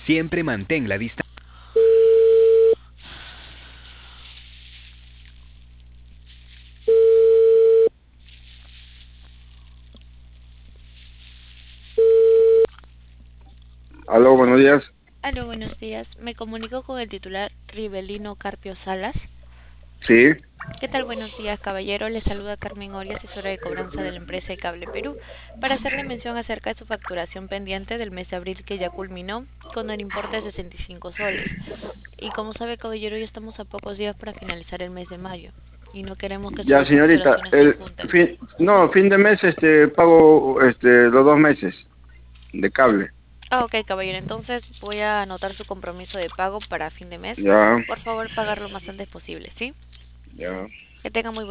Siempre mantén la distancia. Aló, buenos días. Aló, buenos días. Me comunico con el titular Rivelino Carpio Salas. Sí, ¿Qué tal? Buenos días, caballero. Le saluda Carmen Oria, asesora de cobranza de la empresa de Cable Perú, para hacerle mención acerca de su facturación pendiente del mes de abril que ya culminó con el importe de 65 soles. Y como sabe, caballero, ya estamos a pocos días para finalizar el mes de mayo y no queremos que sus ya dos señorita, facturaciones se junten. fin de mes pago los 2 meses de cable. Ok, caballero. Entonces voy a anotar su compromiso de pago para fin de mes. Ya, Por favor, pagar lo más antes posible, ¿sí? ya. Que tenga muy